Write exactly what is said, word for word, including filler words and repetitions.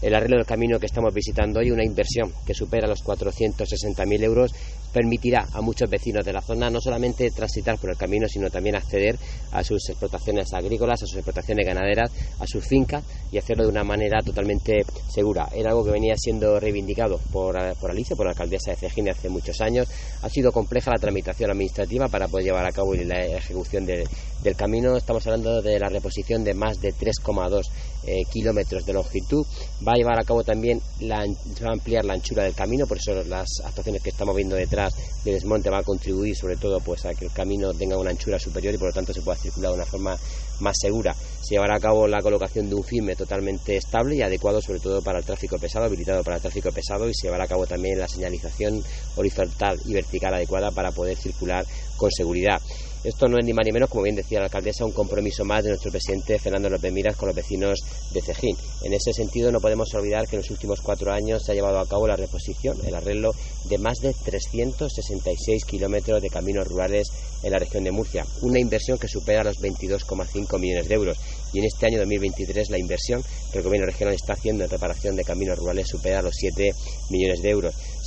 El arreglo del camino que estamos visitando hoy, una inversión que supera los cuatrocientos sesenta mil euros, permitirá a muchos vecinos de la zona no solamente transitar por el camino, sino también acceder a sus explotaciones agrícolas, a sus explotaciones ganaderas, a sus fincas, y hacerlo de una manera totalmente segura. Era algo que venía siendo reivindicado por, por Alicia, por la alcaldesa de Cejín hace muchos años. Ha sido compleja la tramitación administrativa para poder llevar a cabo la ejecución de, del camino. Estamos hablando de la reposición de más de tres coma dos eh, kilómetros de longitud. Va a llevar a cabo también, la, se va a ampliar la anchura del camino, por eso las actuaciones que estamos viendo detrás de desmonte va a contribuir sobre todo pues a que el camino tenga una anchura superior y por lo tanto se pueda circular de una forma más segura. Se llevará a cabo la colocación de un firme totalmente estable y adecuado sobre todo para el tráfico pesado, habilitado para el tráfico pesado, y se llevará a cabo también la señalización horizontal y vertical adecuada para poder circular con seguridad. Esto no es ni más ni menos, como bien decía la alcaldesa, un compromiso más de nuestro presidente Fernando López Miras con los vecinos de Cejín. En ese sentido no podemos olvidar que en los últimos cuatro años se ha llevado a cabo la reposición, el arreglo de más de trescientos sesenta y seis kilómetros de caminos rurales en la región de Murcia, una inversión que supera los veintidós coma cinco millones de euros, y en este año dos mil veintitrés la inversión que el gobierno regional está haciendo en reparación de caminos rurales supera los siete millones de euros.